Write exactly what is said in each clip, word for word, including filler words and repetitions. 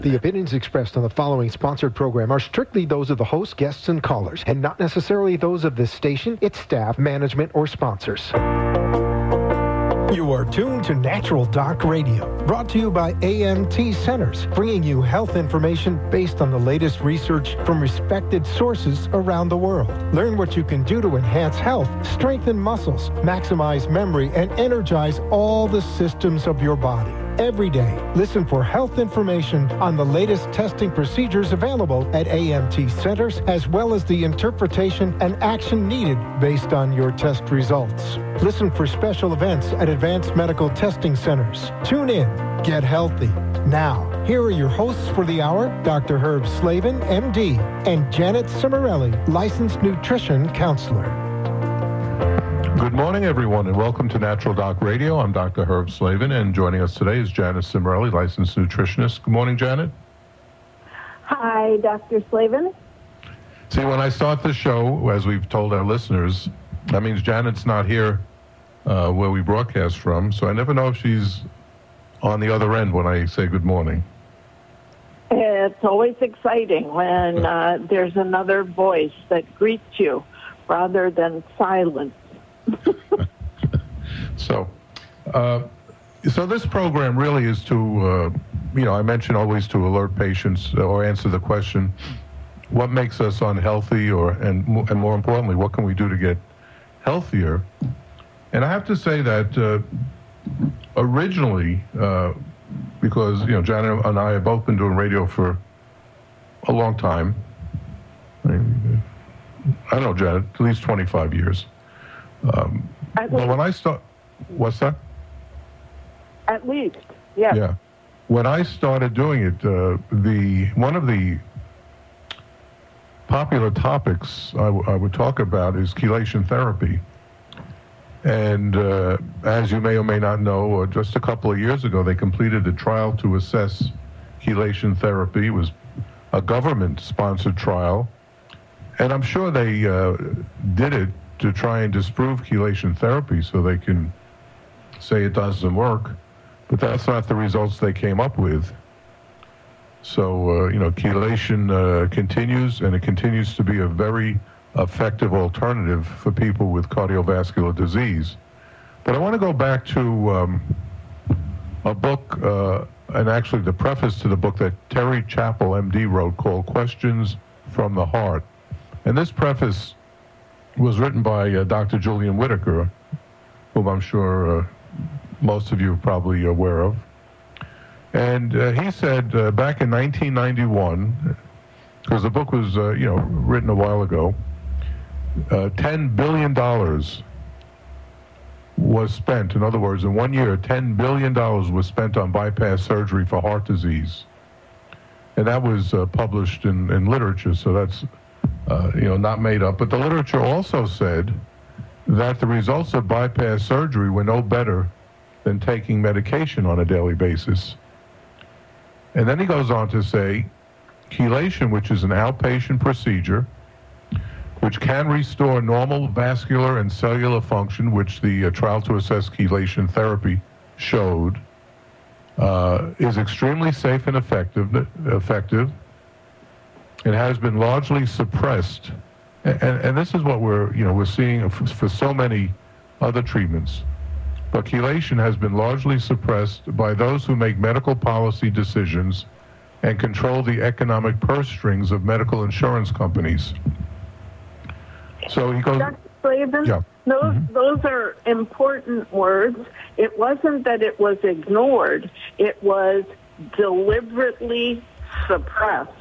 The opinions expressed on the following sponsored program are strictly those of the host, guests, and callers, and not necessarily those of this station, its staff, management, or sponsors. You are tuned to Natural Doc Radio, brought to you by A M T Centers, bringing you health information based on the latest research from respected sources around the world. Learn what you can do to enhance health, strengthen muscles, maximize memory, and energize all the systems of your body. Every day, listen for health information on the latest testing procedures available at A M T Centers, as well as the interpretation and action needed based on your test results. Listen for special events at Advanced Medical Testing Centers. Tune in. Get healthy. Now, here are your hosts for the hour, Doctor Herb Slavin, M D, and Janet Cimarelli, licensed nutrition counselor. Good morning, everyone, and welcome to Natural Doc Radio. I'm Doctor Herb Slavin, and joining us today is Janet Cimarelli, licensed nutritionist. Good morning, Janet. Hi, Doctor Slavin. See, when I start the show, as we've told our listeners, that means Janet's not here uh, where we broadcast from, so I never know if she's on the other end when I say good morning. It's always exciting when uh, there's another voice that greets you rather than silence. so, uh, so this program really is to, uh, you know, I mention always to alert patients or answer the question, what makes us unhealthy, or and and more importantly, what can we do to get healthier? And I have to say that uh, originally, uh, because you know, Janet and I have both been doing radio for a long time. I, mean, I don't know, Janet, at least twenty-five years. Um, but when I start, what's that? At least, yeah. Yeah. When I started doing it, uh, the one of the popular topics I, w- I would talk about is chelation therapy. And uh, as you may or may not know, uh, just a couple of years ago, they completed a trial to assess chelation therapy. It was a government-sponsored trial. And I'm sure they uh, did it to try and disprove chelation therapy so they can say it doesn't work, but that's not the results they came up with. So, uh, you know, chelation uh, continues, and it continues to be a very effective alternative for people with cardiovascular disease. But I want to go back to um, a book, uh, and actually the preface to the book that Terry Chappell, M D, wrote called Questions from the Heart. And this preface was written by uh, Doctor Julian Whitaker, whom I'm sure uh, most of you are probably aware of. And uh, he said uh, back in nineteen ninety-one, because the book was uh, you know written a while ago, uh, ten billion dollars was spent. In other words, in one year, ten billion dollars was spent on bypass surgery for heart disease. And that was uh, published in, in literature, so that's Uh, you know, not made up. But the literature also said that the results of bypass surgery were no better than taking medication on a daily basis. And then he goes on to say, chelation, which is an outpatient procedure, which can restore normal vascular and cellular function, which the uh, trial to assess chelation therapy showed, uh, is extremely safe and effective, effective. It has been largely suppressed, and, and this is what we're, you know, we're seeing for, for so many other treatments. But chelation has been largely suppressed by those who make medical policy decisions and control the economic purse strings of medical insurance companies. So he goes. Doctor Slavin, yeah. those Mm-hmm. those are important words. It wasn't that it was ignored; it was deliberately suppressed.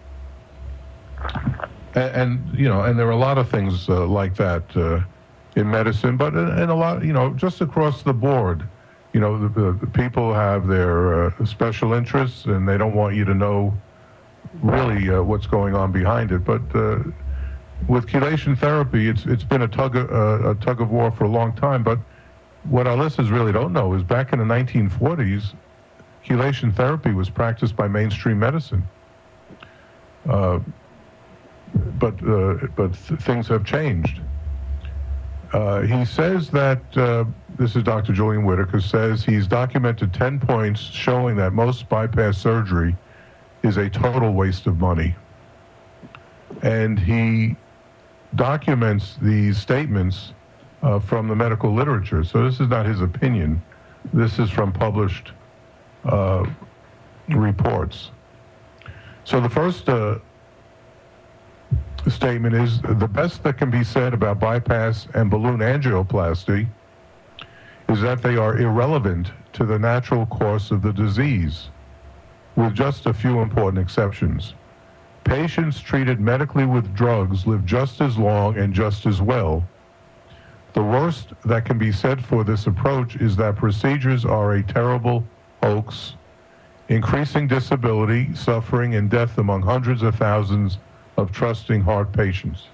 And, and you know, and there are a lot of things uh, like that uh, in medicine, but in, in a lot, you know, just across the board, you know, the, the, the people have their uh, special interests, and they don't want you to know really uh, what's going on behind it. But uh, with chelation therapy, it's it's been a tug of, uh, a tug of war for a long time. But what our listeners really don't know is back in the nineteen forties, chelation therapy was practiced by mainstream medicine. Uh, But uh, but th- things have changed. Uh, he says that, uh, this is Doctor Julian Whitaker, says he's documented ten points showing that most bypass surgery is a total waste of money. And he documents these statements uh, from the medical literature. So this is not his opinion. This is from published uh, reports. So the first uh, statement is, the best that can be said about bypass and balloon angioplasty is that they are irrelevant to the natural course of the disease, with just a few important exceptions. Patients treated medically with drugs live just as long and just as well. The worst that can be said for this approach is that procedures are a terrible hoax, increasing disability, suffering, and death among hundreds of thousands of trusting heart patients.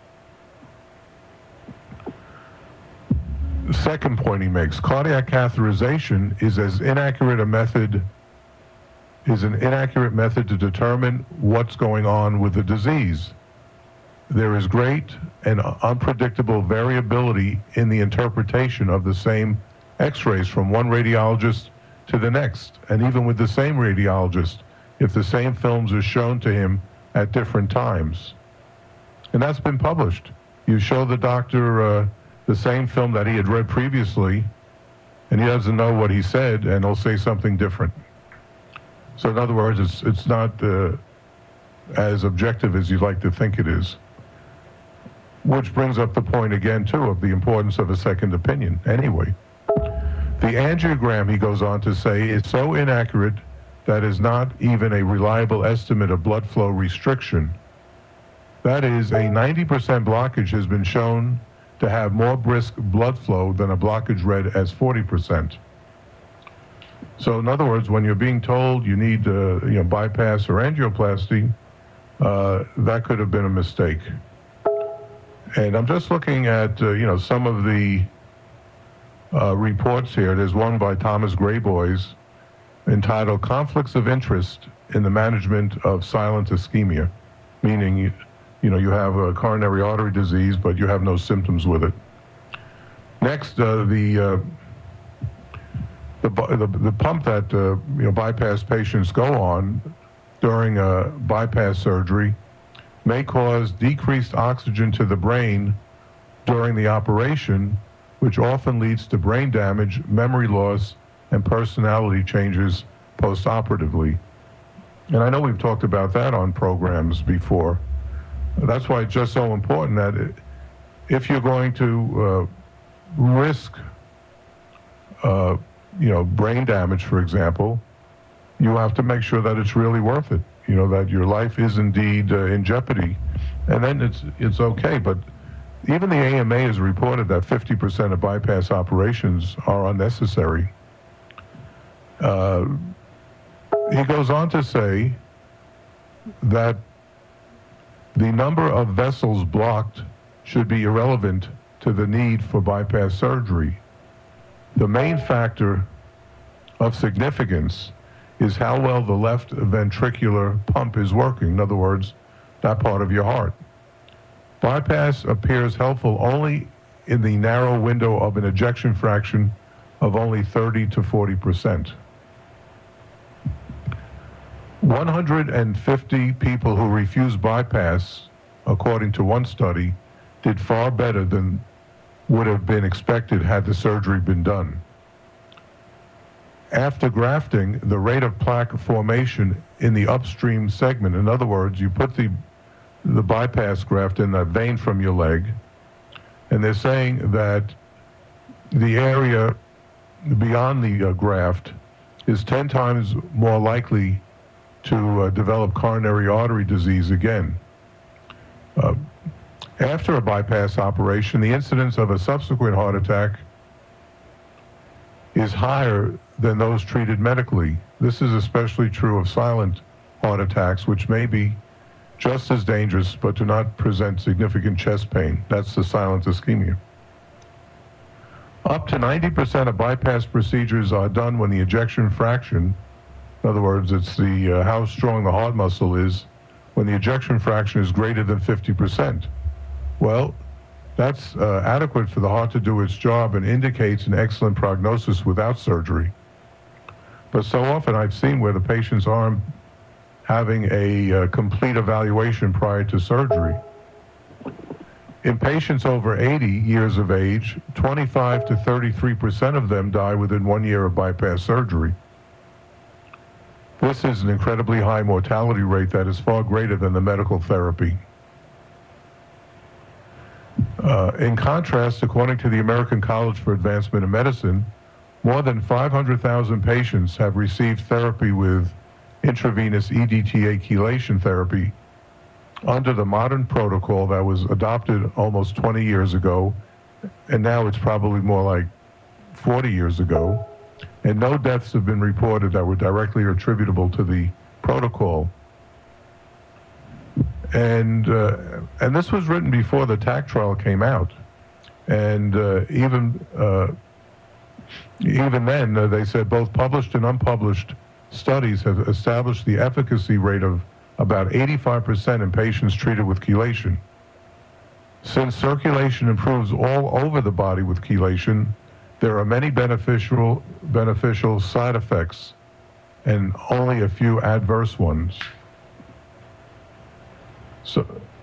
The second point he makes, cardiac catheterization is as inaccurate a method is an inaccurate method to determine what's going on with the disease. There is great and unpredictable variability in the interpretation of the same x-rays from one radiologist to the next, and even with the same radiologist, if the same films are shown to him at different times. And that's been published. You show the doctor uh, the same film that he had read previously, and he doesn't know what he said, and he'll say something different. So in other words, it's it's not uh, as objective as you'd like to think it is. Which brings up the point again, too, of the importance of a second opinion. Anyway, the angiogram, he goes on to say, is so inaccurate that is not even a reliable estimate of blood flow restriction. That is, a ninety percent blockage has been shown to have more brisk blood flow than a blockage read as forty percent. So in other words, when you're being told you need uh, you know, bypass or angioplasty, uh, that could have been a mistake. And I'm just looking at uh, you know some of the uh, reports here. There's one by Thomas Grayboys entitled "Conflicts of Interest in the Management of Silent Ischemia," meaning you, you know you have a coronary artery disease, but you have no symptoms with it. Next, uh, the uh, The, the, the pump that uh, you know, bypass patients go on during a bypass surgery may cause decreased oxygen to the brain during the operation, which often leads to brain damage, memory loss, and personality changes post-operatively. And I know we've talked about that on programs before. That's why it's just so important that if you're going to uh, risk uh, you know, brain damage, for example, you have to make sure that it's really worth it. You know, that your life is indeed uh, in jeopardy. And then it's it's okay. But even the A M A has reported that fifty percent of bypass operations are unnecessary. Uh, he goes on to say that the number of vessels blocked should be irrelevant to the need for bypass surgery. The main factor of significance is how well the left ventricular pump is working. In other words, that part of your heart. Bypass appears helpful only in the narrow window of an ejection fraction of only thirty to forty percent. one hundred fifty people who refused bypass, according to one study, did far better than would have been expected had the surgery been done. After grafting, the rate of plaque formation in the upstream segment, in other words, you put the, the bypass graft in that vein from your leg, and they're saying that the area beyond the uh, graft is ten times more likely to uh, develop coronary artery disease again. Uh, After a bypass operation, the incidence of a subsequent heart attack is higher than those treated medically. This is especially true of silent heart attacks, which may be just as dangerous but do not present significant chest pain. That's the silent ischemia. Up to ninety percent of bypass procedures are done when the ejection fraction, in other words, it's the uh, how strong the heart muscle is, when the ejection fraction is greater than fifty percent. Well, that's uh, adequate for the heart to do its job and indicates an excellent prognosis without surgery. But so often I've seen where the patient's arm having a uh, complete evaluation prior to surgery. In patients over eighty years of age, twenty-five to thirty-three percent of them die within one year of bypass surgery. This is an incredibly high mortality rate that is far greater than the medical therapy. Uh, in contrast, according to the American College for Advancement in Medicine, more than five hundred thousand patients have received therapy with intravenous E D T A chelation therapy under the modern protocol that was adopted almost twenty years ago, and now it's probably more like forty years ago, and no deaths have been reported that were directly attributable to the protocol. And uh, and this was written before the T A C trial came out, and uh, even uh, even then uh, they said both published and unpublished studies have established the efficacy rate of about eighty-five percent in patients treated with chelation. Since circulation improves all over the body with chelation, there are many beneficial beneficial side effects and only a few adverse ones. So,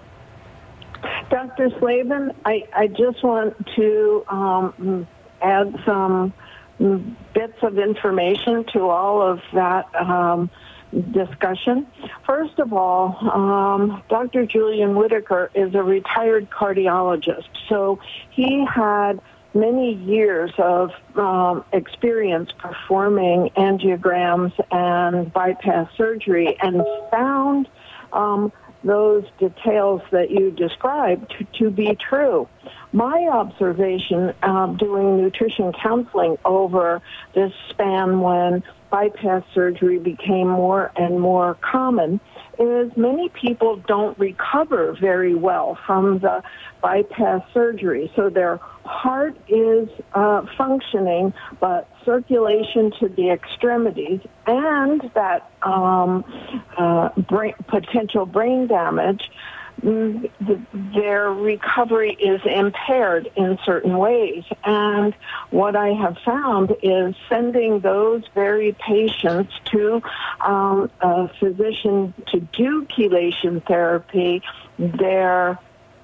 Doctor Slavin, I, I just want to um, add some bits of information to all of that um, discussion. First of all, um, Doctor Julian Whitaker is a retired cardiologist, so he had many years of um, experience performing angiograms and bypass surgery and found um, those details that you described to, to be true. My observation um, doing nutrition counseling over this span when bypass surgery became more and more common is many people don't recover very well from the bypass surgery. So their heart is uh, functioning, but circulation to the extremities and that um, uh, brain, potential brain damage, mm, the, their recovery is impaired in certain ways. And what I have found is sending those very patients to um, a physician to do chelation therapy, their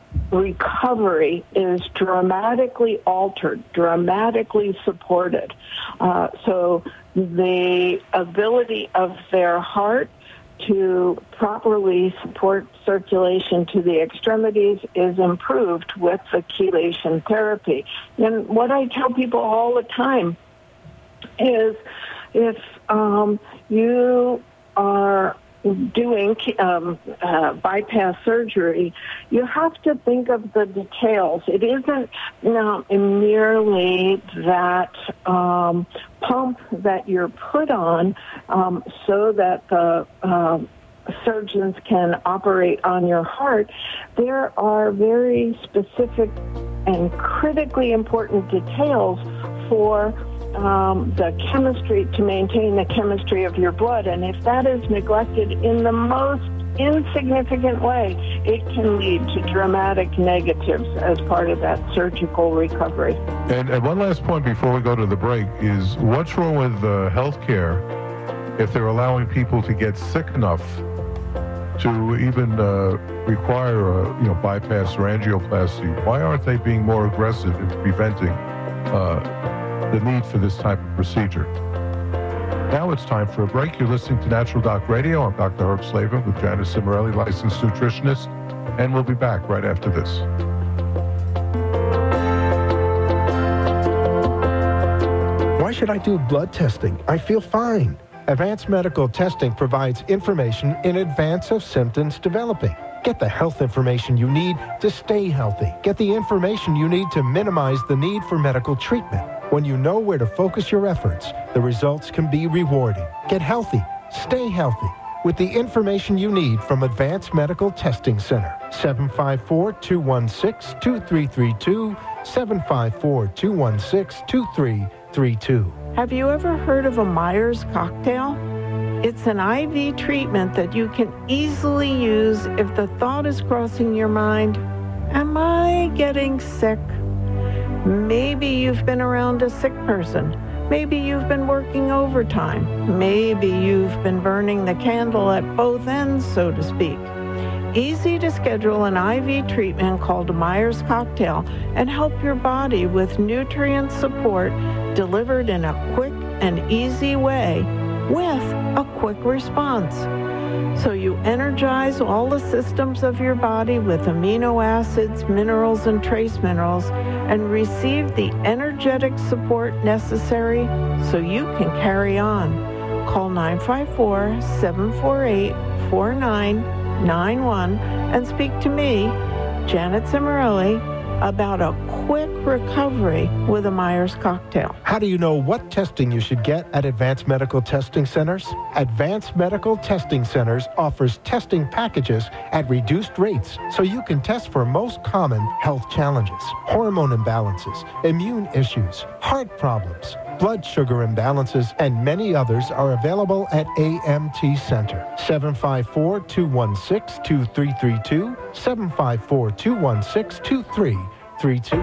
recovery is dramatically altered, dramatically supported. Uh, so the ability of their heart to properly support circulation to the extremities is improved with the chelation therapy. And what I tell people all the time is if um, you are doing um, uh, bypass surgery, you have to think of the details. It isn't now merely that um, pump that you're put on um, so that the uh, surgeons can operate on your heart. There are very specific and critically important details for Um, the chemistry, to maintain the chemistry of your blood. And if that is neglected in the most insignificant way, it can lead to dramatic negatives as part of that surgical recovery. And, and one last point before we go to the break is what's wrong with uh, healthcare if they're allowing people to get sick enough to even uh, require a you know, bypass or angioplasty? Why aren't they being more aggressive in preventing uh, the need for this type of procedure? Now it's time for a break. You're listening to Natural Doc Radio. I'm Doctor Herb Slavin with Janice Cimarelli, licensed nutritionist, and we'll be back right after this. Why should I do blood testing? I feel fine. Advanced Medical Testing provides information in advance of symptoms developing. Get the health information you need to stay healthy. Get the information you need to minimize the need for medical treatment. When you know where to focus your efforts, the results can be rewarding. Get healthy. Stay healthy with the information you need from Advanced Medical Testing Center. seven five four, two one six, two three three two, seven five four, two one six, two three three two. Have you ever heard of a Myers cocktail? It's an I V treatment that you can easily use if the thought is crossing your mind, am I getting sick? Maybe you've been around a sick person. Maybe you've been working overtime. Maybe you've been burning the candle at both ends, so to speak. Easy to schedule an I V treatment called Myers Cocktail and help your body with nutrient support delivered in a quick and easy way with a quick response. So you energize all the systems of your body with amino acids, minerals, and trace minerals and receive the energetic support necessary so you can carry on. Call nine five four, seven four eight, four nine nine one and speak to me, Janet Cimorelli, about a quick recovery with a Myers Cocktail. How do you know what testing you should get at Advanced Medical Testing Centers? Advanced Medical Testing Centers offers testing packages at reduced rates so you can test for most common health challenges, hormone imbalances, immune issues, heart problems, blood sugar imbalances, and many others are available at A M T Center. seven five four, two one six, two three three two, seven five four, two one six, two three three two.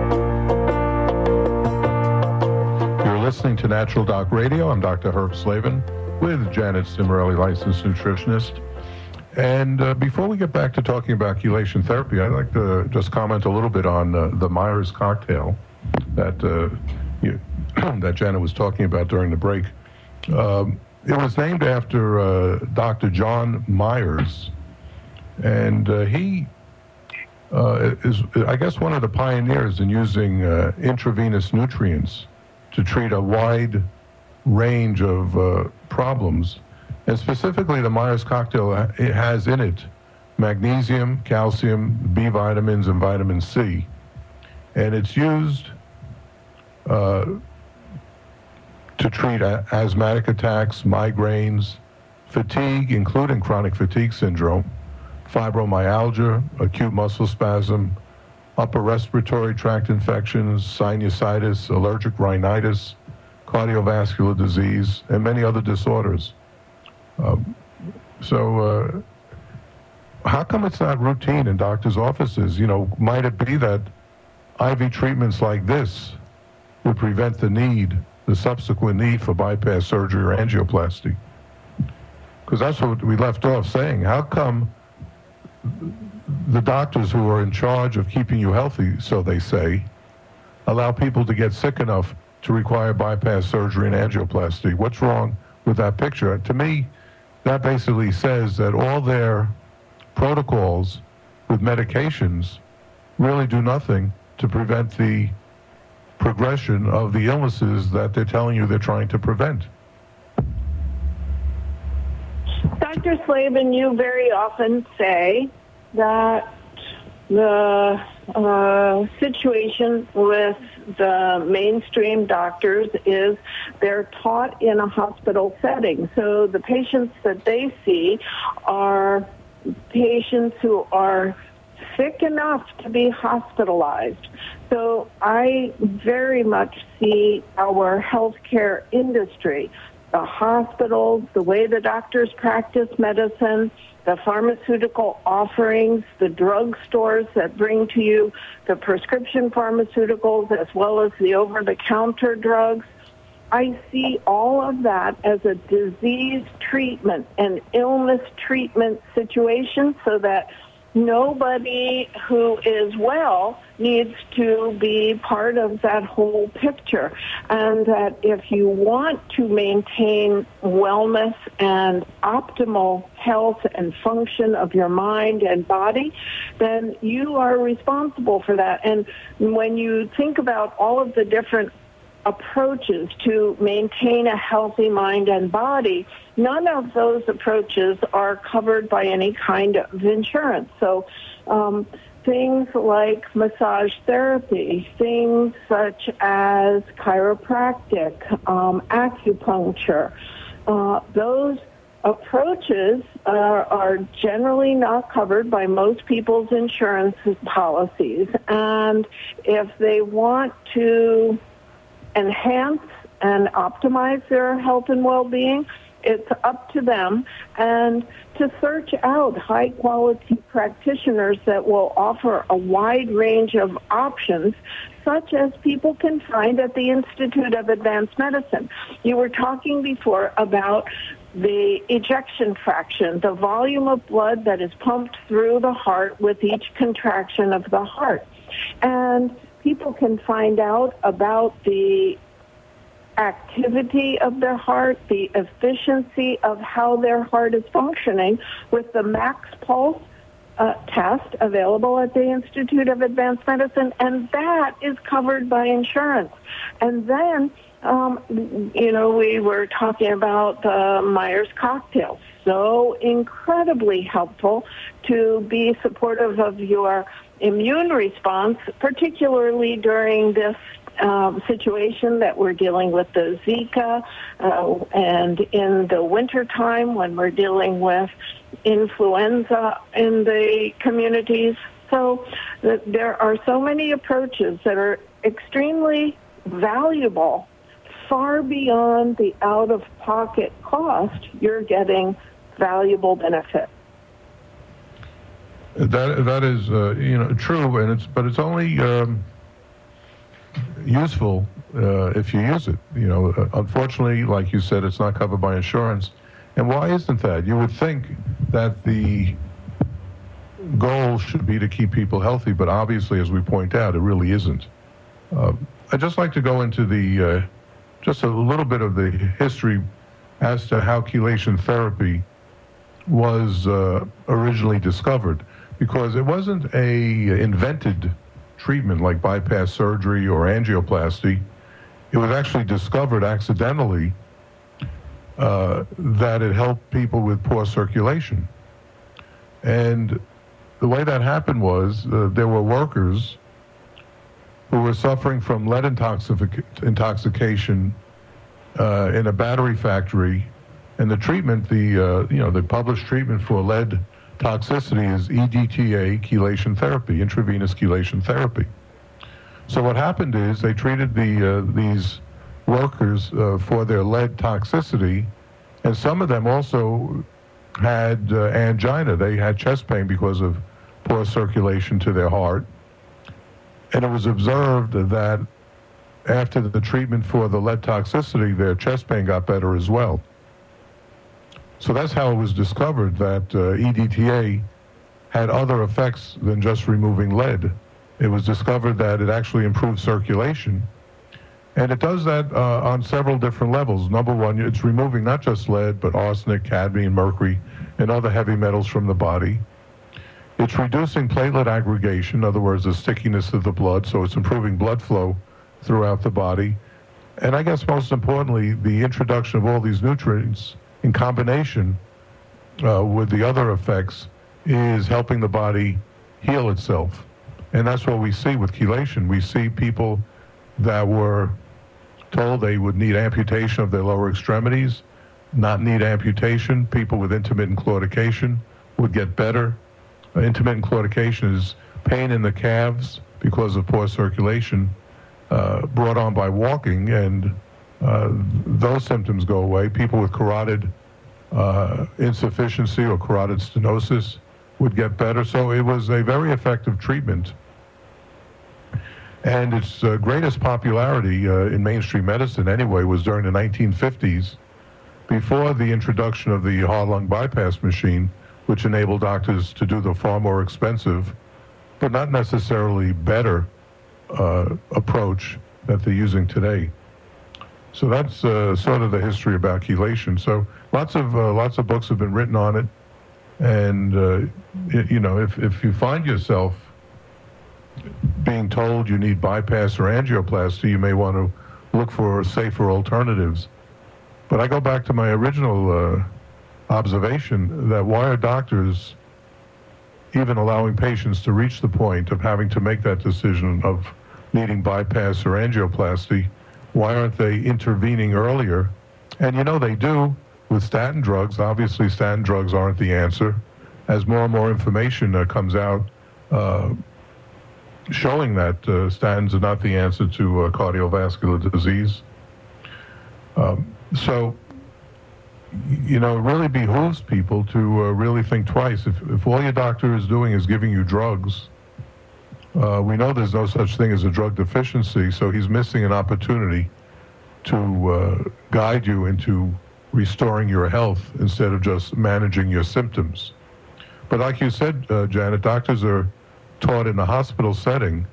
You're listening to Natural Doc Radio. I'm Doctor Herb Slavin with Janet Cimorelli, licensed nutritionist. And uh, before we get back to talking about chelation therapy, I'd like to just comment a little bit on uh, the Myers Cocktail that uh, you, that Janet was talking about during the break. Um, it was named after uh, Doctor John Myers, and uh, he uh, is, I guess, one of the pioneers in using uh, intravenous nutrients to treat a wide range of uh, problems. And specifically, the Myers Cocktail, it has in it magnesium, calcium, B vitamins, and vitamin C. And it's used uh, to treat a- asthmatic attacks, migraines, fatigue, including chronic fatigue syndrome, fibromyalgia, acute muscle spasm, upper respiratory tract infections, sinusitis, allergic rhinitis, cardiovascular disease, and many other disorders. Um, so uh, how come it's not routine in doctors' offices? You know, might it be that I V treatments like this would prevent the need, the subsequent need for bypass surgery or angioplasty? Because that's what we left off saying. How come the doctors who are in charge of keeping you healthy, so they say, allow people to get sick enough to require bypass surgery and angioplasty? What's wrong with that picture? To me, that basically says that all their protocols with medications really do nothing to prevent the progression of the illnesses that they're telling you they're trying to prevent. Doctor Slavin, you very often say that the uh, situation with the mainstream doctors is they're taught in a hospital setting. So the patients that they see are patients who are sick enough to be hospitalized. So I very much see our healthcare industry, the hospitals, the way the doctors practice medicine, the pharmaceutical offerings, the drug stores that bring to you the prescription pharmaceuticals as well as the over-the-counter drugs. I see all of that as a disease treatment and illness treatment situation so that nobody who is well needs to be part of that whole picture. And that if you want to maintain wellness and optimal health and function of your mind and body, then you are responsible for that. And when you think about all of the different approaches to maintain a healthy mind and body, none of those approaches are covered by any kind of insurance. So um, things like massage therapy, things such as chiropractic, um, acupuncture, uh, those approaches are, are generally not covered by most people's insurance policies. And if they want to enhance and optimize their health and well-being, it's up to them, and to search out high-quality practitioners that will offer a wide range of options, such as people can find at the Institute of Advanced Medicine. You were talking before about the ejection fraction, the volume of blood that is pumped through the heart with each contraction of the heart. And people can find out about the activity of their heart, the efficiency of how their heart is functioning with the Max Pulse uh, test available at the Institute of Advanced Medicine, and that is covered by insurance. And then, um, you know, we were talking about the Myers cocktail. So incredibly helpful to be supportive of your immune response, particularly during this Um, situation that we're dealing with the Zika, uh, and in the wintertime when we're dealing with influenza in the communities. So th- there are so many approaches that are extremely valuable, far beyond the out-of-pocket cost. You're getting valuable benefit. That that is uh, you know true, and it's but it's only Um useful uh, if you use it. You know, uh, unfortunately, like you said, it's not covered by insurance. And why isn't that? You would think that the goal should be to keep people healthy, but obviously, as we point out, it really isn't. Uh, I'd just like to go into the uh, just a little bit of the history as to how chelation therapy was uh, originally discovered, because it wasn't a invented treatment like bypass surgery or angioplasty. It was actually discovered accidentally uh, that it helped people with poor circulation. And the way that happened was uh, there were workers who were suffering from lead intoxic- intoxication uh, in a battery factory, and the treatment, the uh, you know the published treatment for lead toxicity is E D T A, chelation therapy, intravenous chelation therapy. So what happened is they treated the uh, these workers uh, for their lead toxicity, and some of them also had uh, angina. They had chest pain because of poor circulation to their heart. And it was observed that after the treatment for the lead toxicity, their chest pain got better as well. So that's how it was discovered that uh, E D T A had other effects than just removing lead. It was discovered that it actually improves circulation. And it does that uh, on several different levels. Number one, it's removing not just lead, but arsenic, cadmium, mercury, and other heavy metals from the body. It's reducing platelet aggregation, in other words, the stickiness of the blood, so it's improving blood flow throughout the body. And I guess most importantly, the introduction of all these nutrients in combination uh, with the other effects is helping the body heal itself. And that's what we see with chelation. We see people that were told they would need amputation of their lower extremities, not need amputation. People with intermittent claudication would get better. Uh, intermittent claudication is pain in the calves because of poor circulation uh, brought on by walking, and Uh, those symptoms go away. People with carotid uh, insufficiency or carotid stenosis would get better. So it was a very effective treatment. And its uh, greatest popularity uh, in mainstream medicine anyway was during the nineteen fifties, before the introduction of the heart-lung bypass machine, which enabled doctors to do the far more expensive, but not necessarily better uh, approach that they're using today. So that's uh, sort of the history about chelation. So lots of uh, lots of books have been written on it, and uh, it, you know, if if you find yourself being told you need bypass or angioplasty, you may want to look for safer alternatives. But I go back to my original uh, observation that why are doctors even allowing patients to reach the point of having to make that decision of needing bypass or angioplasty? Why aren't they intervening earlier? And you know they do with statin drugs. Obviously, statin drugs aren't the answer. As more and more information uh, comes out uh, showing that uh, statins are not the answer to uh, cardiovascular disease. Um, so you know, it really behooves people to uh, really think twice. If, if all your doctor is doing is giving you drugs, uh, we know there's no such thing as a drug deficiency, so he's missing an opportunity to uh, guide you into restoring your health instead of just managing your symptoms. But like you said, uh, Janet, doctors are taught in a hospital setting,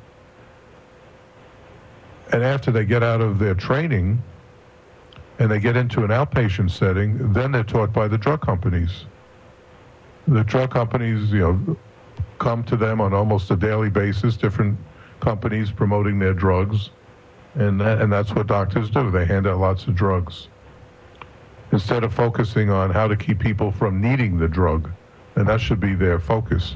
and after they get out of their training and they get into an outpatient setting, then they're taught by the drug companies. The drug companies, you know, come to them on almost a daily basis, different companies promoting their drugs, and that, and that's what doctors do. They hand out lots of drugs instead of focusing on how to keep people from needing the drug, and that should be their focus.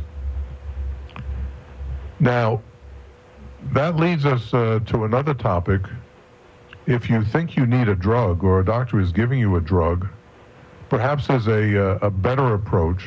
Now, that leads us uh, to another topic. If you think you need a drug or a doctor is giving you a drug, perhaps there's a, a better approach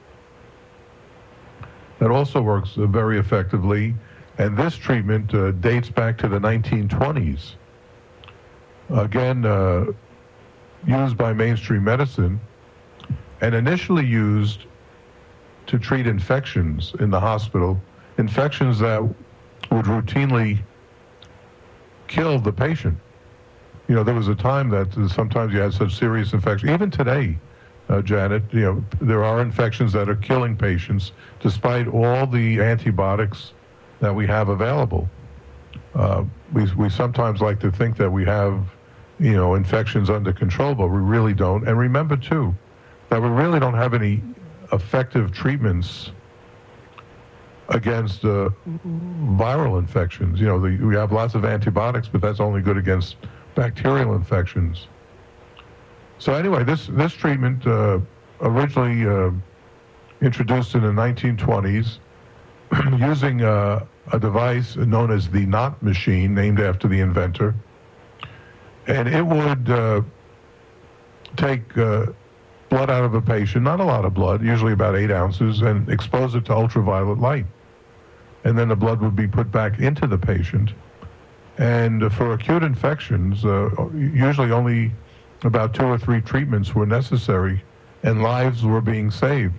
that also works uh, very effectively, and this treatment uh, dates back to the nineteen twenties. Again, uh, used by mainstream medicine, and initially used to treat infections in the hospital, infections that would routinely kill the patient. You know, there was a time that sometimes you had such serious infections. Even today, uh, Janet, you know, there are infections that are killing patients despite all the antibiotics that we have available. Uh, we, we sometimes like to think that we have, you know, infections under control, but we really don't. And remember, too, that we really don't have any effective treatments against uh, viral infections. You know, the, we have lots of antibiotics, but that's only good against bacterial infections. So anyway, this, this treatment uh, originally uh, introduced in the nineteen twenties using uh, a device known as the Knott machine, named after the inventor. And it would uh, take uh, blood out of a patient, not a lot of blood, usually about eight ounces, and expose it to ultraviolet light. And then the blood would be put back into the patient. And for acute infections, uh, usually only about two or three treatments were necessary, and lives were being saved.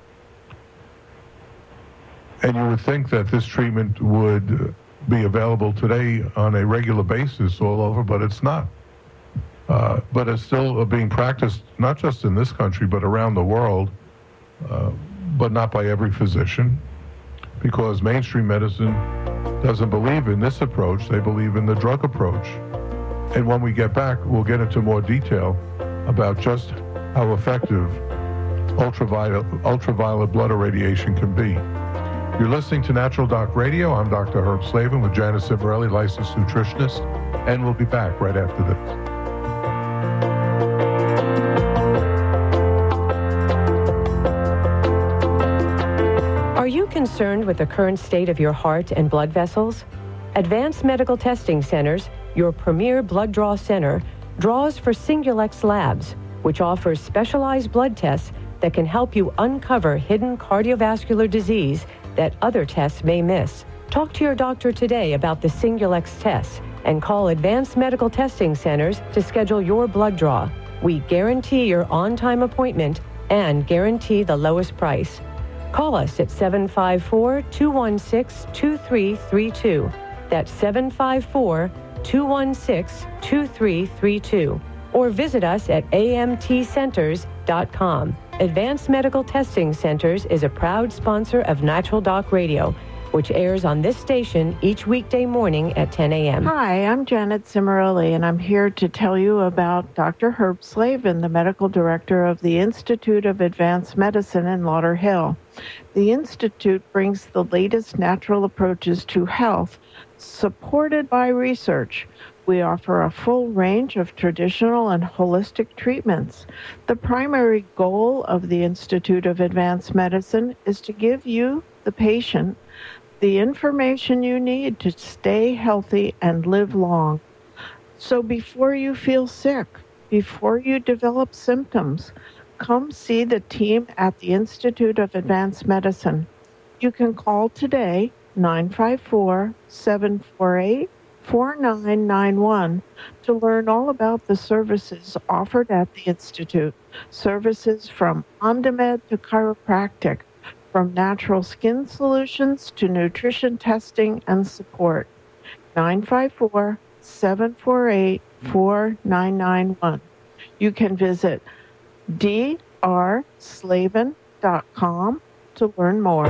And you would think that this treatment would be available today on a regular basis all over, but it's not. Uh, but it's still being practiced, not just in this country, but around the world, uh, but not by every physician, because mainstream medicine doesn't believe in this approach. They believe in the drug approach. And when we get back, we'll get into more detail about just how effective ultraviolet, ultraviolet blood irradiation can be. You're listening to Natural Doc Radio. I'm Doctor Herb Slavin with Janet Cibarelli, licensed nutritionist, and we'll be back right after this. Are you concerned with the current state of your heart and blood vessels? Advanced Medical Testing Centers, your premier blood draw center, draws for Singulex Labs, which offers specialized blood tests that can help you uncover hidden cardiovascular disease that other tests may miss. Talk to your doctor today about the Singulex tests and call Advanced Medical Testing Centers to schedule your blood draw. We guarantee your on-time appointment and guarantee the lowest price. Call us at seven five four, two one six, two three three two. That's seven five four, two one six, two three three two. Or visit us at A M T centers dot com. Advanced Medical Testing Centers is a proud sponsor of Natural Doc Radio, which airs on this station each weekday morning at ten a.m. Hi, I'm Janet Cibarelli, and I'm here to tell you about Doctor Herb Slavin, the medical director of the Institute of Advanced Medicine in Lauderhill. The Institute brings the latest natural approaches to health, supported by research. We offer a full range of traditional and holistic treatments. The primary goal of the Institute of Advanced Medicine is to give you, the patient, the information you need to stay healthy and live long. So before you feel sick, before you develop symptoms, come see the team at the Institute of Advanced Medicine. You can call today, nine five four, seven four eight, four nine nine one to learn all about the services offered at the Institute. Services from OnDemand to chiropractic, from natural skin solutions to nutrition testing and support. nine five four, seven four eight, four nine nine one. You can visit d r slavin dot com to learn more.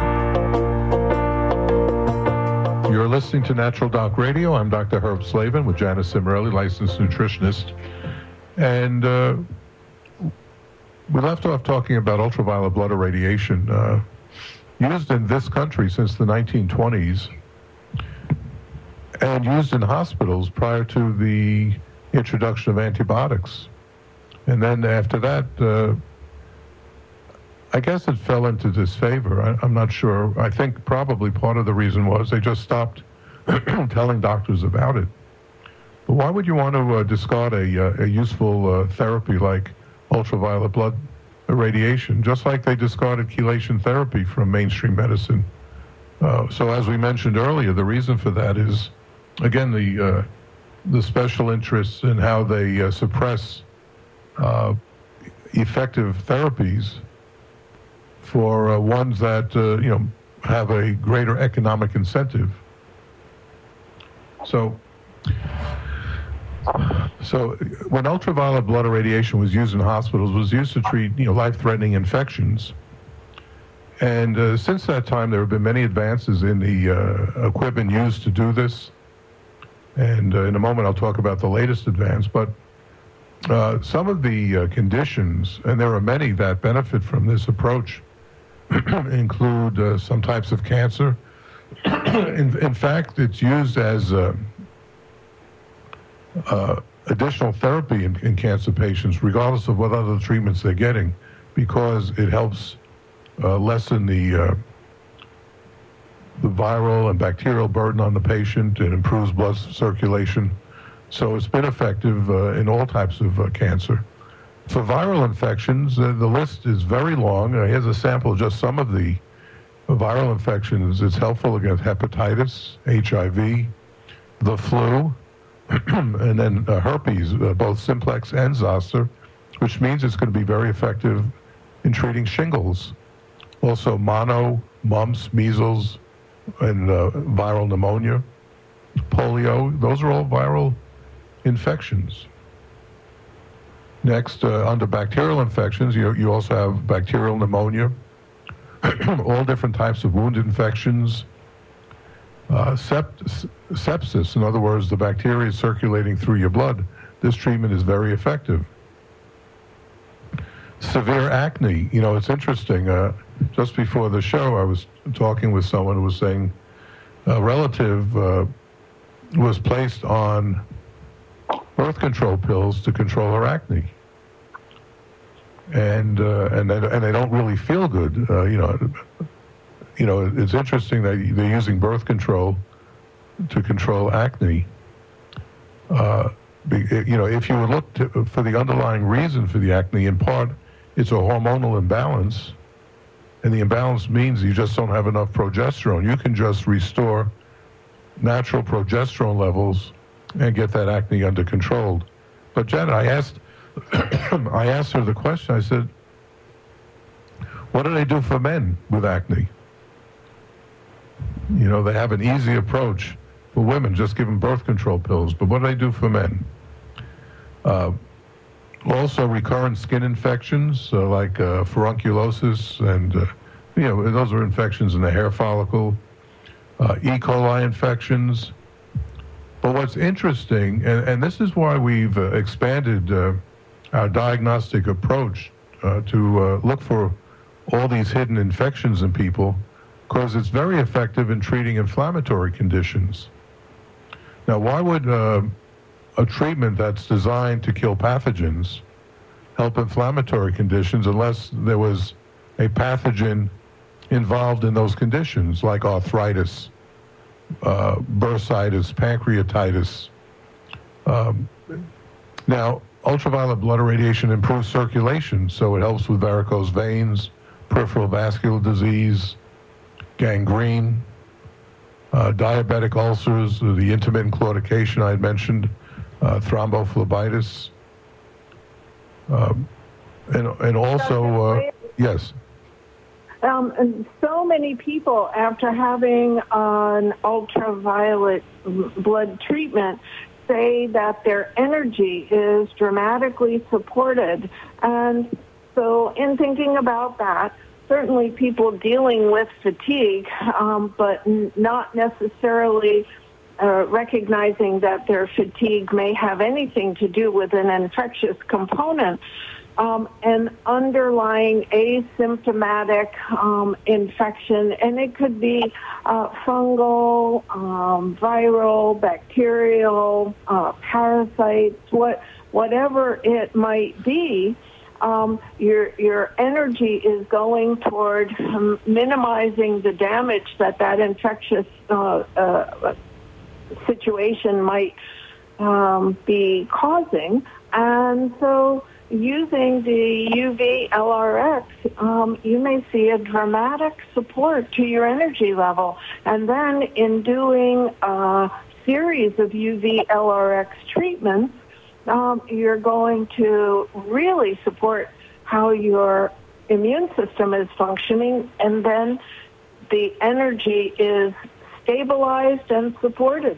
You're listening to Natural Doc Radio. I'm Doctor Herb Slavin with Janice Cimarelli, licensed nutritionist. And uh, we left off talking about ultraviolet blood irradiation, uh, used in this country since the nineteen twenties and used in hospitals prior to the introduction of antibiotics. And then after that, uh, I guess it fell into disfavor. I, I'm not sure. I think probably part of the reason was they just stopped telling doctors about it. But why would you want to uh, discard a, uh, a useful uh, therapy like ultraviolet blood irradiation, just like they discarded chelation therapy from mainstream medicine? Uh, so as we mentioned earlier, the reason for that is, again, the, uh, the special interests in how they uh, suppress uh, effective therapies for uh, ones that, uh, you know, have a greater economic incentive. So, so when ultraviolet blood irradiation was used in hospitals, it was used to treat, you know, life-threatening infections. And uh, since that time, there have been many advances in the uh, equipment used to do this. And uh, in a moment, I'll talk about the latest advance. But uh, some of the uh, conditions, and there are many that benefit from this approach, include uh, some types of cancer. in, in fact, it's used as uh, uh, additional therapy in, in cancer patients, regardless of what other treatments they're getting, because it helps uh, lessen the uh, the viral and bacterial burden on the patient. It improves blood circulation. So it's been effective uh, in all types of uh, cancer. For viral infections, uh, the list is very long. Uh, here's a sample of just some of the viral infections. It's helpful against hepatitis, H I V, the flu, and then uh, herpes, uh, both simplex and zoster, which means it's going to be very effective in treating shingles. Also mono, mumps, measles, and uh, viral pneumonia, polio. Those are all viral infections. Next, uh, under bacterial infections, you, you also have bacterial pneumonia, all different types of wound infections, uh, sept- sepsis, in other words, the bacteria is circulating through your blood. This treatment is very effective. Severe acne, you know, it's interesting. Uh, just before the show, I was talking with someone who was saying a relative uh, was placed on birth control pills to control her acne. And uh, and they, and they don't really feel good. Uh, you know, you know. It's interesting that they're using birth control to control acne. Uh, be, you know, if you would look to, for the underlying reason for the acne, in part, it's a hormonal imbalance, and the imbalance means you just don't have enough progesterone. You can just restore natural progesterone levels and get that acne under control. But Janet, I asked. I asked her the question, I said, what do they do for men with acne? You know, they have an easy approach for women, just give them birth control pills, but what do they do for men? Uh, also, recurrent skin infections, uh, like uh, furunculosis, and, uh, you know, those are infections in the hair follicle, uh, E. coli infections. But what's interesting, and, and this is why we've uh, expanded uh, our diagnostic approach uh, to uh, look for all these hidden infections in people, because it's very effective in treating inflammatory conditions. Now, why would uh, a treatment that's designed to kill pathogens help inflammatory conditions unless there was a pathogen involved in those conditions, like arthritis, uh, bursitis, pancreatitis? Um, now, ultraviolet blood irradiation improves circulation, so it helps with varicose veins, peripheral vascular disease, gangrene. uh, diabetic ulcers, the intermittent claudication I had mentioned, uh, thrombophlebitis, um, and, and also, uh, yes. Um, and so many people, after having an ultraviolet blood treatment, say that their energy is dramatically supported. And so in thinking about that, certainly people dealing with fatigue, um, but n- not necessarily uh, recognizing that their fatigue may have anything to do with an infectious component, um, an underlying asymptomatic um, infection, and it could be uh, fungal, um, viral, bacterial, uh, parasites, what, whatever it might be. Um, your your energy is going toward um, minimizing the damage that that infectious uh, uh, situation might um, be causing, and so using the U V L R X, um, you may see a dramatic support to your energy level, and then in doing a series of U V L R X treatments, Um, you're going to really support how your immune system is functioning, and then the energy is stabilized and supported.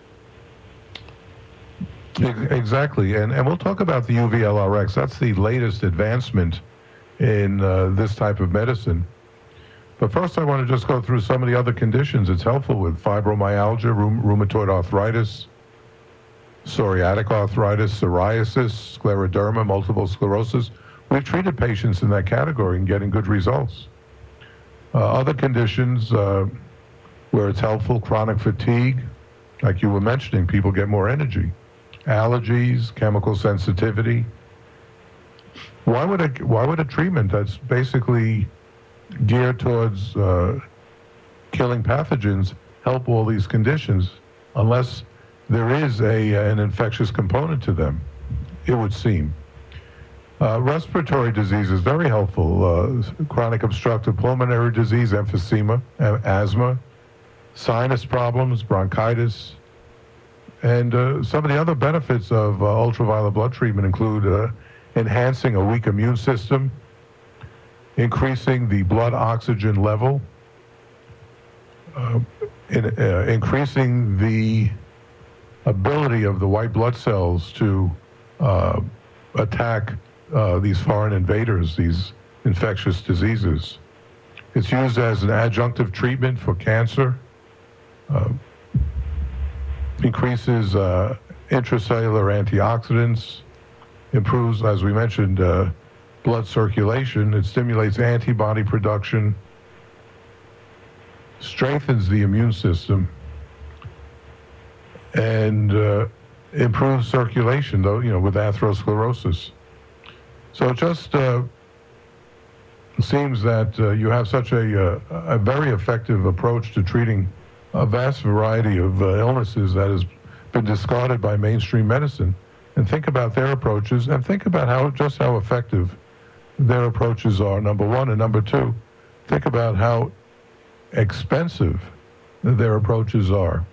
Exactly, and, and we'll talk about the U V L R X. That's the latest advancement in uh, this type of medicine. But first I want to just go through some of the other conditions it's helpful with: fibromyalgia, rheum- rheumatoid arthritis, psoriatic arthritis, psoriasis, scleroderma, multiple sclerosis. We've treated patients in that category and getting good results. Uh, other conditions uh, where it's helpful: chronic fatigue, like you were mentioning, people get more energy. Allergies, chemical sensitivity. Why would a, why would a treatment that's basically geared towards uh, killing pathogens help all these conditions unless there is a an infectious component to them, it would seem. Uh, respiratory disease is very helpful. Uh, chronic obstructive pulmonary disease, emphysema, a- asthma, sinus problems, bronchitis. And uh, some of the other benefits of uh, ultraviolet blood treatment include uh, enhancing a weak immune system, increasing the blood oxygen level, uh, in, uh, increasing the ability of the white blood cells to uh, attack uh, these foreign invaders, these infectious diseases. It's used as an adjunctive treatment for cancer, uh, increases uh, intracellular antioxidants, improves, as we mentioned, uh, blood circulation. It stimulates antibody production, strengthens the immune system, and uh, improves circulation, though, you know, with atherosclerosis. So it just uh, seems that uh, you have such a, uh, a very effective approach to treating a vast variety of uh, illnesses that has been discarded by mainstream medicine. And think about their approaches, and think about how just how effective their approaches are, number one. And number two, think about how expensive their approaches are.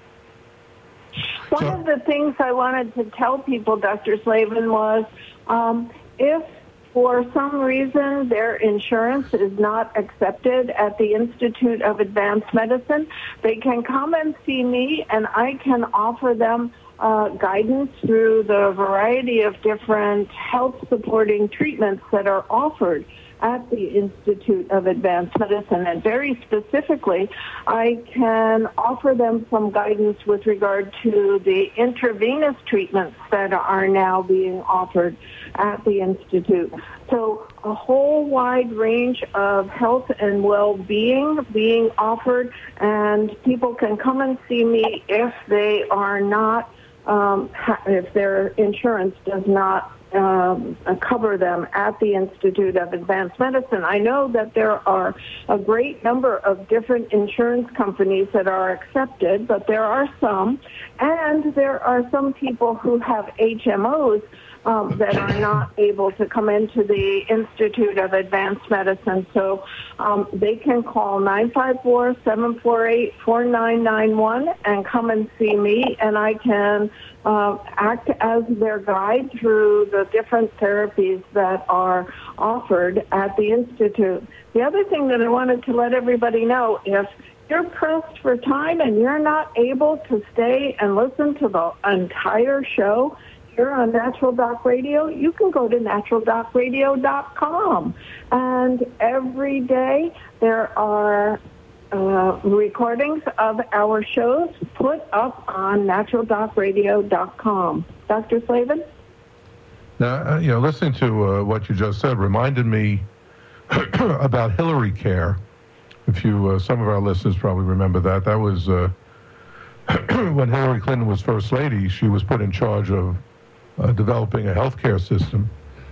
One So, of the things I wanted to tell people, Doctor Slavin, was um, if for some reason their insurance is not accepted at the Institute of Advanced Medicine, they can come and see me, and I can offer them uh, guidance through the variety of different health-supporting treatments that are offered at the Institute of Advanced Medicine. And very specifically, I can offer them some guidance with regard to the intravenous treatments that are now being offered at the Institute. So a whole wide range of health and well-being being offered, and people can come and see me if they are not, um, if their insurance does not Um, cover them at the Institute of Advanced Medicine. I know that there are a great number of different insurance companies that are accepted, but there are some, and there are some people who have H M Os um, that are not able to come into the Institute of Advanced Medicine. So um, they can call nine five four, seven four eight, four nine nine one and come and see me, and I can uh, act as their guide through the different therapies that are offered at the Institute. The other thing that I wanted to let everybody know, if you're pressed for time and you're not able to stay and listen to the entire show here on Natural Doc Radio, you can go to natural doc radio dot com. And every day there are uh, recordings of our shows put up on natural doc radio dot com. Doctor Slavin? Now, uh, you know, listening to uh, what you just said reminded me about Hillary Care. If you, uh, some of our listeners probably remember that. That was uh, when Hillary Clinton was First Lady. She was put in charge of uh, developing a healthcare system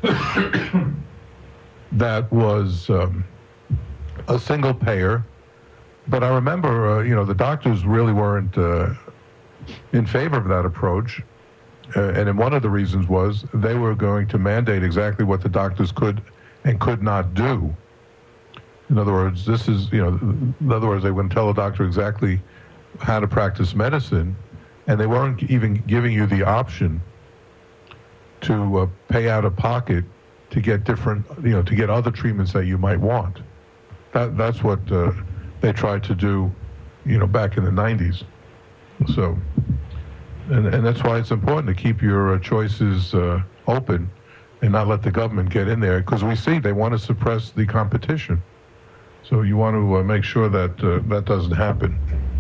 that was um, a single payer. But I remember, uh, you know, the doctors really weren't uh, in favor of that approach. Uh, and then one of the reasons was they were going to mandate exactly what the doctors could and could not do. In other words, this is, you know, in other words, they wouldn't tell a doctor exactly how to practice medicine, and they weren't even giving you the option to uh, pay out of pocket to get different, you know, to get other treatments that you might want. That that's what uh, they tried to do, you know, back in the nineties. So, and and that's why it's important to keep your uh, choices uh, open and not let the government get in there, because we see they want to suppress the competition. So you want to uh, make sure that uh, that doesn't happen.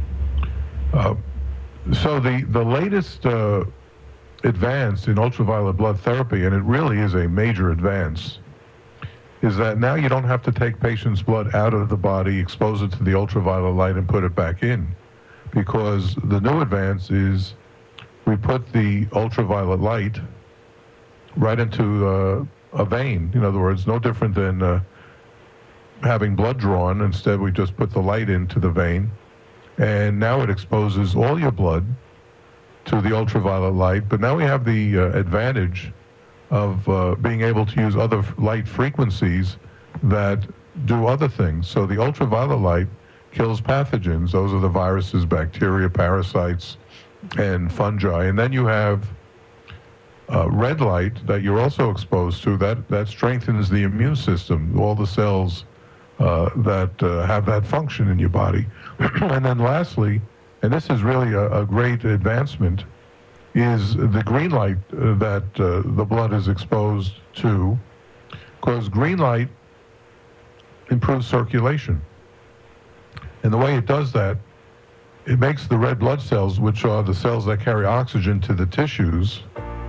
Uh, so the, the latest uh, advance in ultraviolet blood therapy, and it really is a major advance, is that now you don't have to take patients' blood out of the body, expose it to the ultraviolet light, and put it back in. Because the new advance is we put the ultraviolet light right into uh, a vein. In other words, no different than uh, having blood drawn. Instead, we just put the light into the vein, and now it exposes all your blood to the ultraviolet light. But now we have the uh, advantage of uh, being able to use other f- light frequencies that do other things. So the ultraviolet light kills pathogens. Those are the viruses, bacteria, parasites, and fungi. And then you have uh, red light that you're also exposed to. That, that strengthens the immune system, all the cells Uh, that uh, have that function in your body. And then lastly, and this is really a, a great advancement, is the green light uh, that uh, the blood is exposed to, because green light improves circulation. And the way it does that, it makes the red blood cells, which are the cells that carry oxygen to the tissues,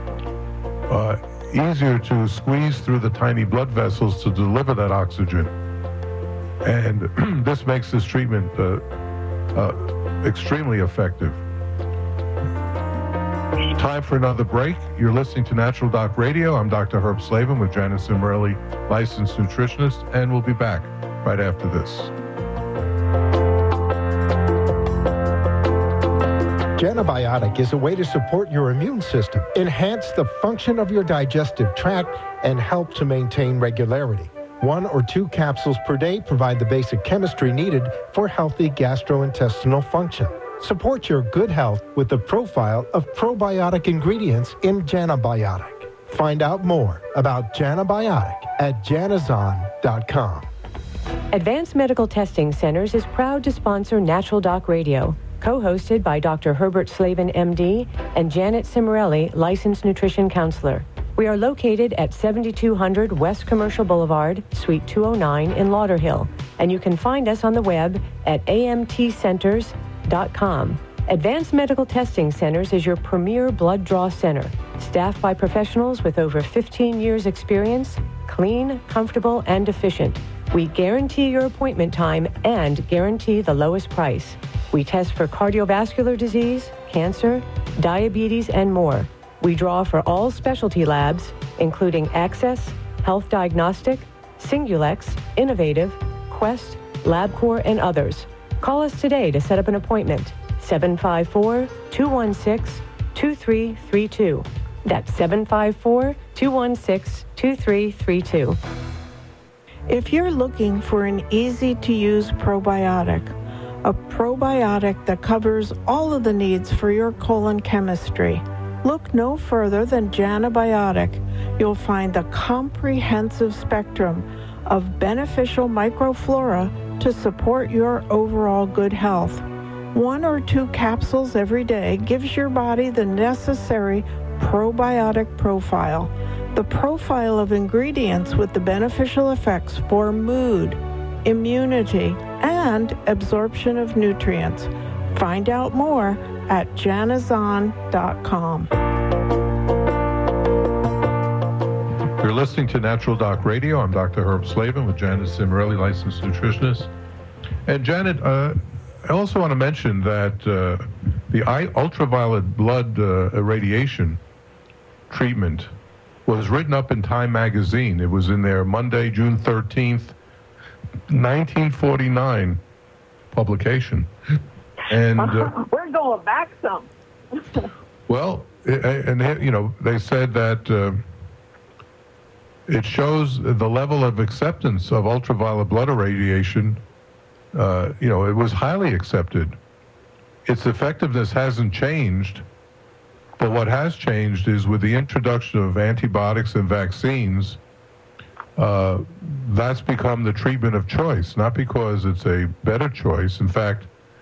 uh, easier to squeeze through the tiny blood vessels to deliver that oxygen. And this makes this treatment uh, uh, extremely effective. Time for another break. You're listening to Natural Doc Radio. I'm Doctor Herb Slavin with Janet Cimorelli, licensed nutritionist, and we'll be back right after this. Janabiotic is a way to support your immune system, enhance the function of your digestive tract, and help to maintain regularity. One or two capsules per day provide the basic chemistry needed for healthy gastrointestinal function. Support your good health with the profile of probiotic ingredients in Janabiotic. Find out more about Janabiotic at janazon dot com. Advanced Medical Testing Centers is proud to sponsor Natural Doc Radio, co-hosted by Doctor Herbert Slavin, M D, and Janet Cimorelli, licensed nutrition counselor. We are located at seventy-two hundred West Commercial Boulevard, Suite two oh nine in Lauderhill, and you can find us on the web at a m t centers dot com. Advanced Medical Testing Centers is your premier blood draw center, staffed by professionals with over fifteen years experience, clean, comfortable, and efficient. We guarantee your appointment time and guarantee the lowest price. We test for cardiovascular disease, cancer, diabetes, and more. We draw for all specialty labs, including Access, Health Diagnostic, Singulex, Innovative, Quest, LabCorp, and others. Call us today to set up an appointment. seven five four, two one six, two three three two. That's seven five four, two one six, two three three two. If you're looking for an easy-to-use probiotic, a probiotic that covers all of the needs for your colon chemistry, look no further than Janabiotic. You'll find the comprehensive spectrum of beneficial microflora to support your overall good health. One or two capsules every day gives your body the necessary probiotic profile, the profile of ingredients with the beneficial effects for mood, immunity, and absorption of nutrients. Find out more at janazon dot com. You're listening to Natural Doc Radio. I'm Doctor Herb Slavin with Janet Cimarelli, licensed nutritionist. And Janet, uh, I also want to mention that uh, the eye, ultraviolet blood uh, irradiation treatment was written up in Time magazine. It was in their Monday, June thirteenth, nineteen forty-nine publication. And uh, we're going back some. well, and you know, they said that uh, it shows the level of acceptance of ultraviolet blood irradiation. Uh, you know, it was highly accepted. Its effectiveness hasn't changed, but what has changed is with the introduction of antibiotics and vaccines, uh, that's become the treatment of choice, not because it's a better choice. In fact,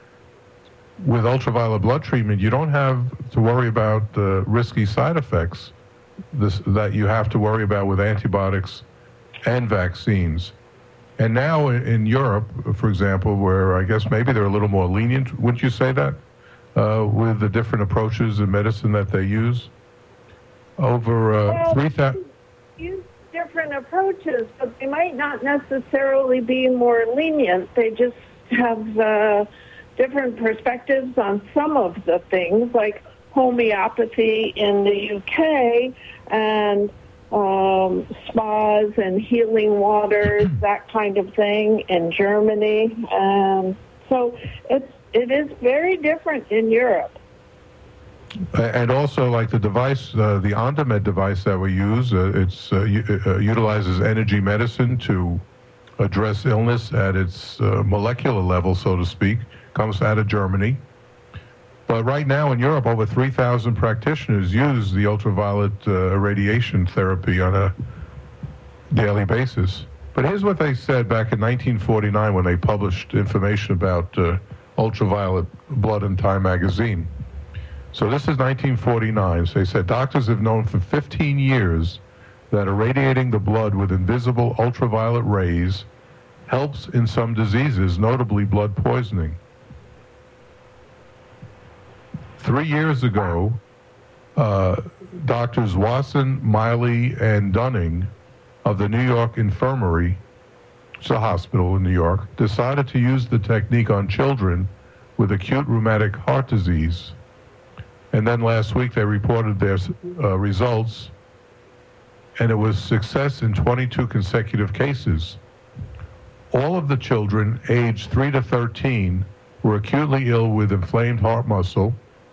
with ultraviolet blood treatment, you don't have to worry about the risky side effects this, that you have to worry about with antibiotics and vaccines. And now in Europe, for example, where I guess maybe they're a little more lenient, wouldn't you say that, uh, with the different approaches in medicine that they use? Over uh, well, three thousand... use different approaches, but they might not necessarily be more lenient. They just have uh, different perspectives on some of the things, like homeopathy in the U K and um, spas and healing waters, that kind of thing in Germany. Um, so it's it is very different in Europe. And also, like the device, uh, the OnDemed device that we use, uh, it's uh, u- uh, utilizes energy medicine to address illness at its uh, molecular level, so to speak. Comes out of Germany. But right now in Europe, over three thousand practitioners use the ultraviolet uh, irradiation therapy on a daily basis. But here's what they said back in nineteen forty-nine when they published information about uh, ultraviolet blood in Time magazine. So this is nineteen forty-nine. So they said, doctors have known for fifteen years that irradiating the blood with invisible ultraviolet rays helps in some diseases, notably blood poisoning. Three years ago, uh, Doctors Watson, Miley, and Dunning of the New York Infirmary, it's a hospital in New York, decided to use the technique on children with acute rheumatic heart disease. And then last week they reported their uh, results, and it was success in twenty-two consecutive cases. All of the children aged three to thirteen were acutely ill with inflamed heart muscle.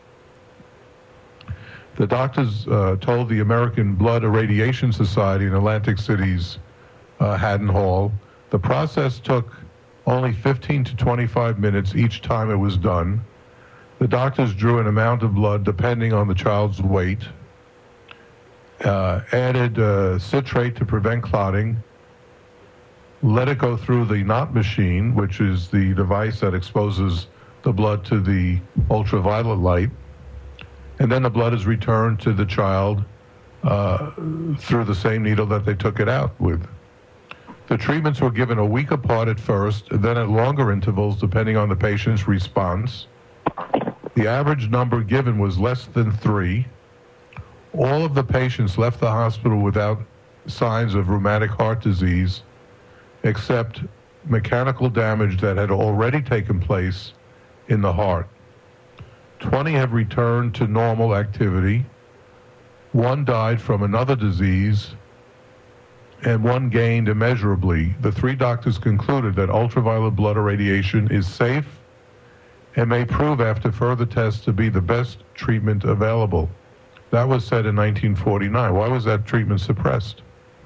The doctors uh, told the American Blood Irradiation Society in Atlantic City's uh, Haddon Hall the process took only fifteen to twenty-five minutes each time it was done. The doctors drew an amount of blood depending on the child's weight, uh, added uh, citrate to prevent clotting, let it go through the knot machine, which is the device that exposes the blood to the ultraviolet light, and then the blood is returned to the child uh, through the same needle that they took it out with. The treatments were given a week apart at first, and then at longer intervals depending on the patient's response. The average number given was less than three. All of the patients left the hospital without signs of rheumatic heart disease, except mechanical damage that had already taken place in the heart. twenty have returned to normal activity. One died from another disease, and one gained immeasurably. The three doctors concluded that ultraviolet blood irradiation is safe and may prove after further tests to be the best treatment available. That was said in nineteen forty-nine. Why was that treatment suppressed?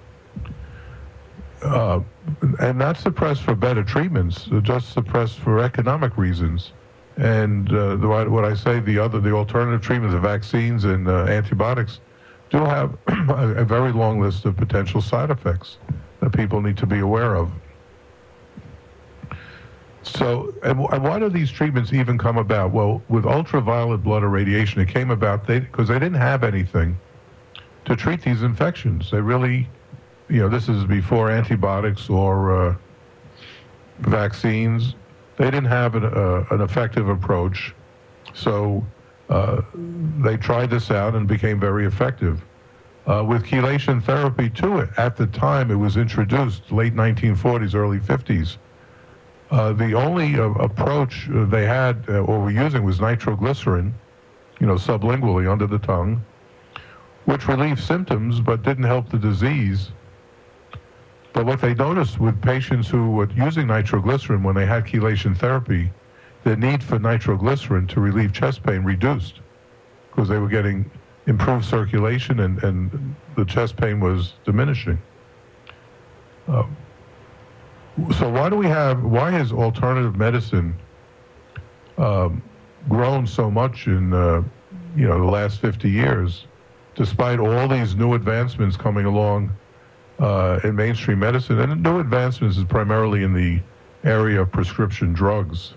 Uh, and not suppressed for better treatments, just suppressed for economic reasons. And uh, the, what I say, the other, the alternative treatments, the vaccines and uh, antibiotics, do have a, a very long list of potential side effects that people need to be aware of. So, and, and why do these treatments even come about? Well, with ultraviolet blood irradiation, it came about because they, they didn't have anything to treat these infections. They really, you know, this is before antibiotics or uh, vaccines. They didn't have an, uh, an effective approach. So uh, they tried this out and became very effective. Uh, with chelation therapy, too, at the time it was introduced, late nineteen forties, early fifties. Uh, the only uh, approach uh, they had uh, or were using was nitroglycerin, you know, sublingually under the tongue, which relieved symptoms but didn't help the disease. But what they noticed with patients who were using nitroglycerin when they had chelation therapy, the need for nitroglycerin to relieve chest pain reduced because they were getting improved circulation and, and the chest pain was diminishing. Um, So why do we have, why has alternative medicine um, grown so much in, uh, you know, the last fifty years, despite all these new advancements coming along uh, in mainstream medicine? And new advancements is primarily in the area of prescription drugs,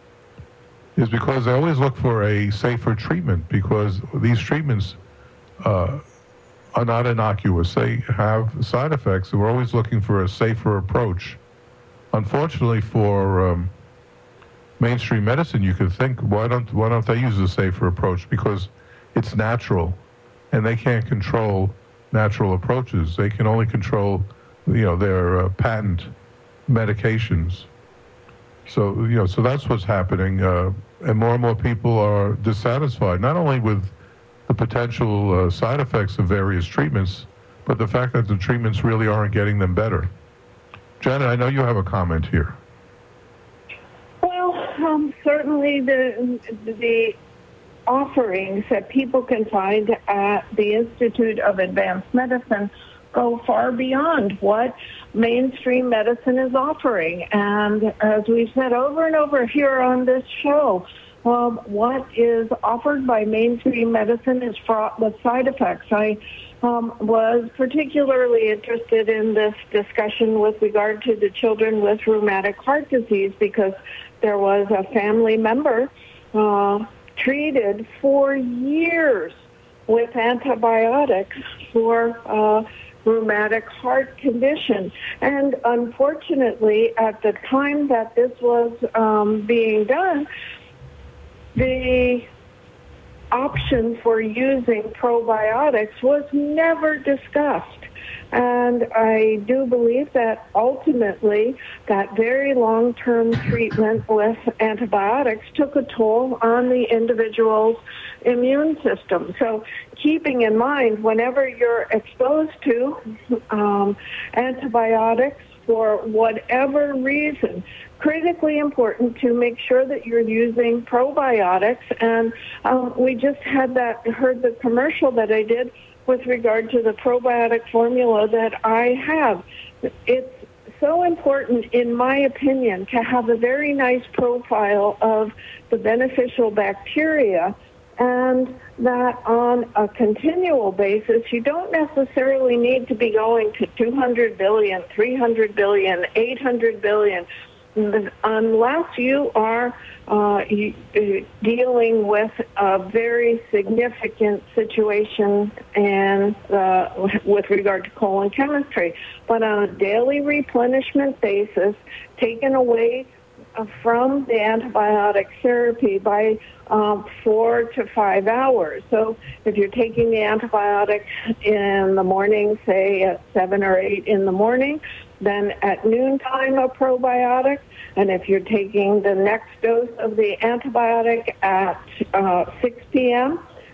is because they always look for a safer treatment, because these treatments uh, are not innocuous. They have side effects, and we're always looking for a safer approach. Unfortunately for um, mainstream medicine, you could think, why don't why don't they use a safer approach? Because it's natural, and they can't control natural approaches. They can only control, you know, their uh, patent medications. So you know, so that's what's happening, uh, and more and more people are dissatisfied, not only with the potential uh, side effects of various treatments, but the fact that the treatments really aren't getting them better. Janet, I know you have a comment here. Well, um, certainly the the offerings that people can find at the Institute of Advanced Medicine go far beyond what mainstream medicine is offering. And as we've said over and over here on this show, um, what is offered by mainstream medicine is fraught with side effects. I Um, was particularly interested in this discussion with regard to the children with rheumatic heart disease, because there was a family member uh, treated for years with antibiotics for uh, rheumatic heart condition. And unfortunately, at the time that this was um, being done, the option for using probiotics was never discussed. And I do believe that ultimately that very long-term treatment with antibiotics took a toll on the individual's immune system. So keeping in mind, whenever you're exposed to um, antibiotics for whatever reason, critically important to make sure that you're using probiotics. And um, we just had that, heard the commercial that I did with regard to the probiotic formula that I have. It's so important, in my opinion, to have a very nice profile of the beneficial bacteria, and that on a continual basis, you don't necessarily need to be going to two hundred billion, three hundred billion, eight hundred billion, unless you are uh, dealing with a very significant situation and uh, with regard to colon chemistry. But on a daily replenishment basis, taken away from the antibiotic therapy by um, four to five hours. So if you're taking the antibiotic in the morning, say at seven or eight in the morning, then at noontime a probiotic, and if you're taking the next dose of the antibiotic at uh, six p.m.,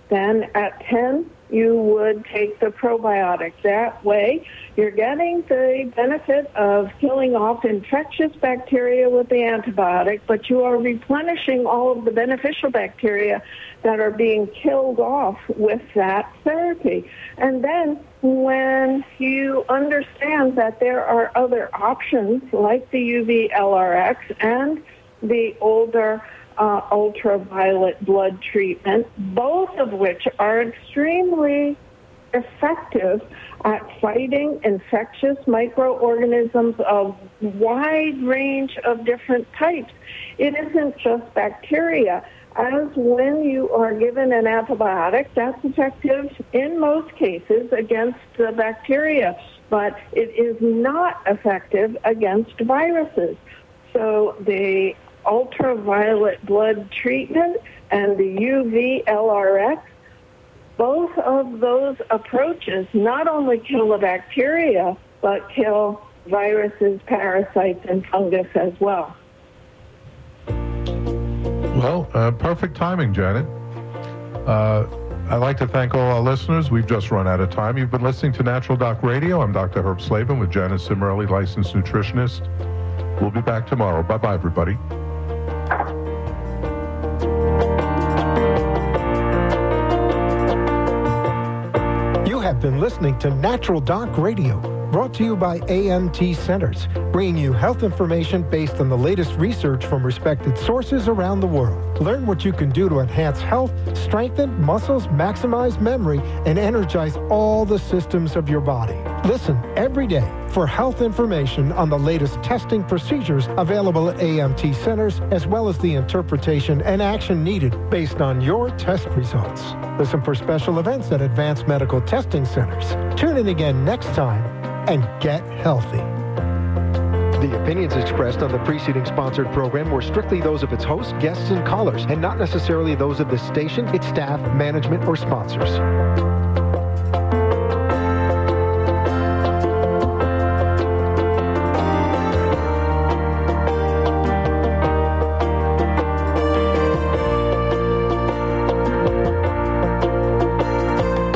Then at ten, you would take the probiotic. That way, you're getting the benefit of killing off infectious bacteria with the antibiotic, but you are replenishing all of the beneficial bacteria that are being killed off with that therapy. And then when you understand that there are other options like the U V L R X and the older uh, ultraviolet blood treatment, both of which are extremely effective at fighting infectious microorganisms of wide range of types. types. It isn't just bacteria. As when you are given an antibiotic, that's effective in most cases against the bacteria, but it is not effective against viruses. So the ultraviolet blood treatment and the U V L R X, both of those approaches not only kill the bacteria, but kill viruses, parasites, and fungus as well. Well, uh, perfect timing, Janet. Uh, I'd like to thank all our listeners. We've just run out of time. You've been listening to Natural Doc Radio. I'm Doctor Herb Slavin with Janet Cimorelli, licensed nutritionist. We'll be back tomorrow. Bye-bye, everybody. You have been listening to Natural Doc Radio, brought to you by A M T Centers, bringing you health information based on the latest research from respected sources around the world. Learn what you can do to enhance health, strengthen muscles, maximize memory, and energize all the systems of your body. Listen every day for health information on the latest testing procedures available at A M T Centers, as well as the interpretation and action needed based on your test results. Listen for special events at Advanced Medical Testing Centers. Tune in again next time and get healthy. The opinions expressed on the preceding sponsored program were strictly those of its hosts, guests, and callers, and not necessarily those of the station, its staff, management, or sponsors.